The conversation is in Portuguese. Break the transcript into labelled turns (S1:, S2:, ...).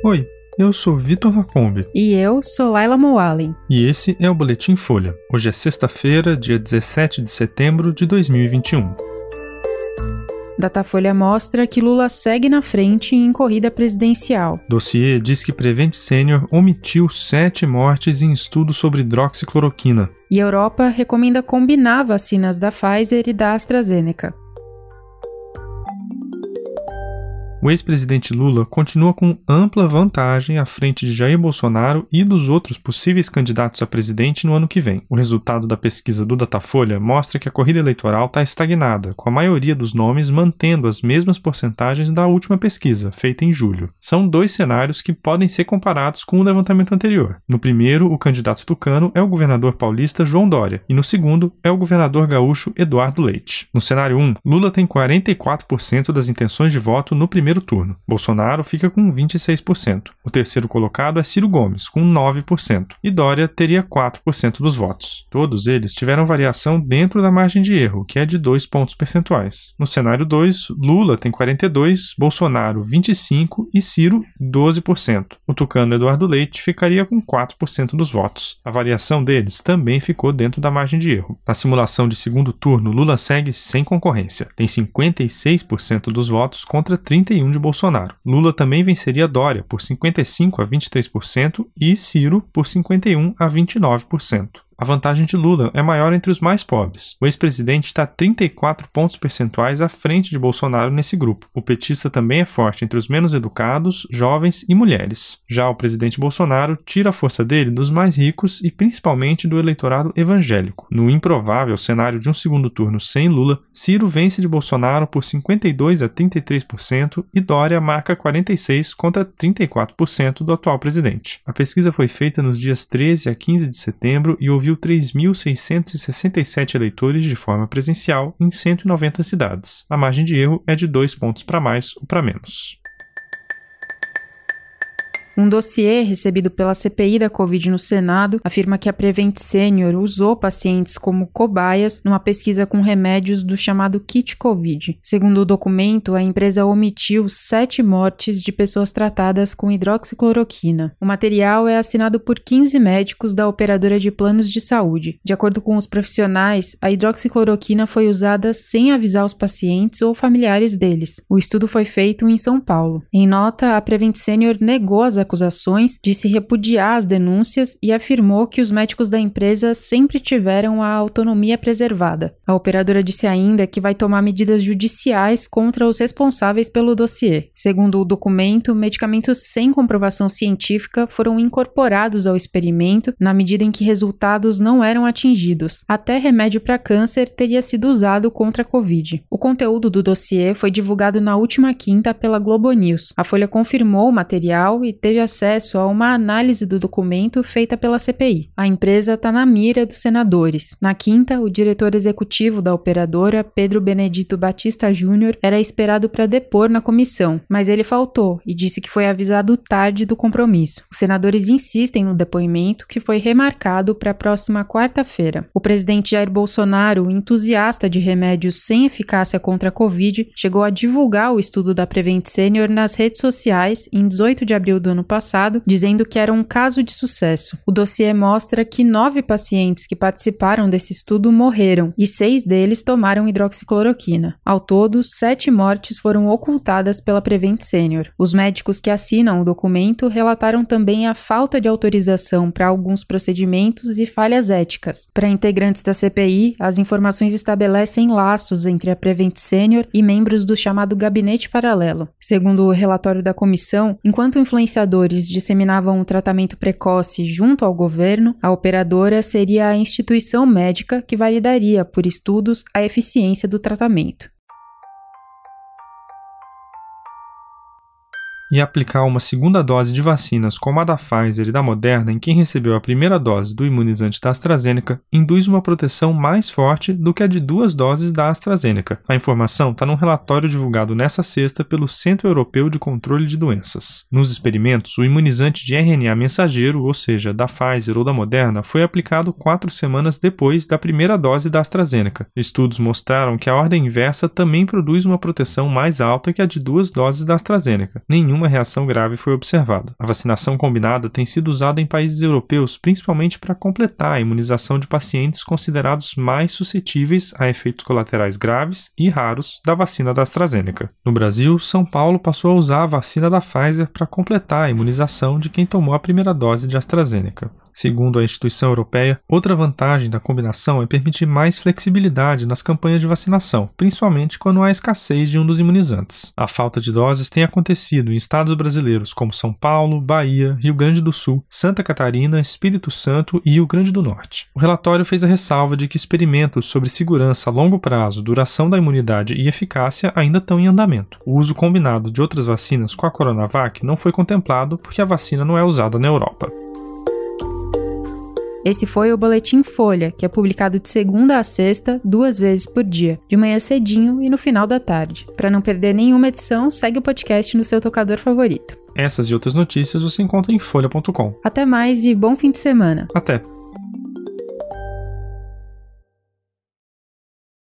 S1: Oi, eu sou Vitor Lacombe.
S2: E eu sou Laila Moalen.
S1: E esse é o Boletim Folha. Hoje é sexta-feira, dia 17 de setembro de 2021.
S2: Datafolha mostra que Lula segue na frente em corrida presidencial.
S1: Dossiê diz que Prevent Senior omitiu 7 mortes em estudo sobre hidroxicloroquina.
S2: E a Europa recomenda combinar vacinas da Pfizer e da AstraZeneca.
S1: O ex-presidente Lula continua com ampla vantagem à frente de Jair Bolsonaro e dos outros possíveis candidatos a presidente no ano que vem. O resultado da pesquisa do Datafolha mostra que a corrida eleitoral está estagnada, com a maioria dos nomes mantendo as mesmas porcentagens da última pesquisa, feita em julho. São 2 cenários que podem ser comparados com o levantamento anterior. No primeiro, o candidato tucano é o governador paulista João Dória, e no segundo é o governador gaúcho Eduardo Leite. No cenário 1, Lula tem 44% das intenções de voto no primeiro turno. Bolsonaro fica com 26%. O terceiro colocado é Ciro Gomes, com 9%. E Dória teria 4% dos votos. Todos eles tiveram variação dentro da margem de erro, que é de 2 pontos percentuais. No cenário 2, Lula tem 42%, Bolsonaro 25% e Ciro 12%. O tucano Eduardo Leite ficaria com 4% dos votos. A variação deles também ficou dentro da margem de erro. Na simulação de segundo turno, Lula segue sem concorrência. Tem 56% dos votos contra 31% de Bolsonaro. Lula também venceria Dória por 55% a 23% e Ciro por 51% a 29%. A vantagem de Lula é maior entre os mais pobres. O ex-presidente está 34 pontos percentuais à frente de Bolsonaro nesse grupo. O petista também é forte entre os menos educados, jovens e mulheres. Já o presidente Bolsonaro tira a força dele dos mais ricos e principalmente do eleitorado evangélico. No improvável cenário de um segundo turno sem Lula, Ciro vence de Bolsonaro por 52% a 33% e Dória marca 46% contra 34% do atual presidente. A pesquisa foi feita nos dias 13 a 15 de setembro e ouviu 3.667 eleitores de forma presencial em 190 cidades. A margem de erro é de 2 pontos para mais ou para menos.
S2: Um dossiê recebido pela CPI da Covid no Senado afirma que a Prevent Senior usou pacientes como cobaias numa pesquisa com remédios do chamado kit Covid. Segundo o documento, a empresa omitiu 7 mortes de pessoas tratadas com hidroxicloroquina. O material é assinado por 15 médicos da operadora de planos de saúde. De acordo com os profissionais, a hidroxicloroquina foi usada sem avisar os pacientes ou familiares deles. O estudo foi feito em São Paulo. Em nota, a Prevent Senior negou as acusações, disse repudiar as denúncias e afirmou que os médicos da empresa sempre tiveram a autonomia preservada. A operadora disse ainda que vai tomar medidas judiciais contra os responsáveis pelo dossiê. Segundo o documento, medicamentos sem comprovação científica foram incorporados ao experimento na medida em que resultados não eram atingidos. Até remédio para câncer teria sido usado contra a Covid. O conteúdo do dossiê foi divulgado na última quinta pela Globo News. A Folha confirmou o material e teve acesso a uma análise do documento feita pela CPI. A empresa está na mira dos senadores. Na quinta, o diretor executivo da operadora, Pedro Benedito Batista Júnior, era esperado para depor na comissão, mas ele faltou e disse que foi avisado tarde do compromisso. Os senadores insistem no depoimento, que foi remarcado para a próxima quarta-feira. O presidente Jair Bolsonaro, entusiasta de remédios sem eficácia contra a Covid, chegou a divulgar o estudo da Prevent Senior nas redes sociais em 18 de abril do ano passado, dizendo que era um caso de sucesso. O dossiê mostra que 9 pacientes que participaram desse estudo morreram e 6 deles tomaram hidroxicloroquina. Ao todo, 7 mortes foram ocultadas pela Prevent Senior. Os médicos que assinam o documento relataram também a falta de autorização para alguns procedimentos e falhas éticas. Para integrantes da CPI, as informações estabelecem laços entre a Prevent Senior e membros do chamado Gabinete Paralelo. Segundo o relatório da comissão, enquanto influenciadores disseminavam o tratamento precoce junto ao governo, a operadora seria a instituição médica que validaria por estudos a eficiência do tratamento.
S1: E aplicar uma segunda dose de vacinas como a da Pfizer e da Moderna em quem recebeu a primeira dose do imunizante da AstraZeneca induz uma proteção mais forte do que a de 2 doses da AstraZeneca. A informação está num relatório divulgado nesta sexta pelo Centro Europeu de Controle de Doenças. Nos experimentos, o imunizante de RNA mensageiro, ou seja, da Pfizer ou da Moderna, foi aplicado 4 semanas depois da primeira dose da AstraZeneca. Estudos mostraram que a ordem inversa também produz uma proteção mais alta que a de 2 doses da AstraZeneca. Nenhum nenhuma reação grave foi observada. A vacinação combinada tem sido usada em países europeus principalmente para completar a imunização de pacientes considerados mais suscetíveis a efeitos colaterais graves e raros da vacina da AstraZeneca. No Brasil, São Paulo passou a usar a vacina da Pfizer para completar a imunização de quem tomou a primeira dose de AstraZeneca. Segundo a instituição europeia, outra vantagem da combinação é permitir mais flexibilidade nas campanhas de vacinação, principalmente quando há escassez de um dos imunizantes. A falta de doses tem acontecido em estados brasileiros como São Paulo, Bahia, Rio Grande do Sul, Santa Catarina, Espírito Santo e Rio Grande do Norte. O relatório fez a ressalva de que experimentos sobre segurança a longo prazo, duração da imunidade e eficácia ainda estão em andamento. O uso combinado de outras vacinas com a Coronavac não foi contemplado porque a vacina não é usada na Europa.
S2: Esse foi o Boletim Folha, que é publicado de segunda a sexta, 2 vezes por dia, de manhã cedinho e no final da tarde. Para não perder nenhuma edição, segue o podcast no seu tocador favorito.
S1: Essas e outras notícias você encontra em folha.com.
S2: Até mais e bom fim de semana.
S1: Até!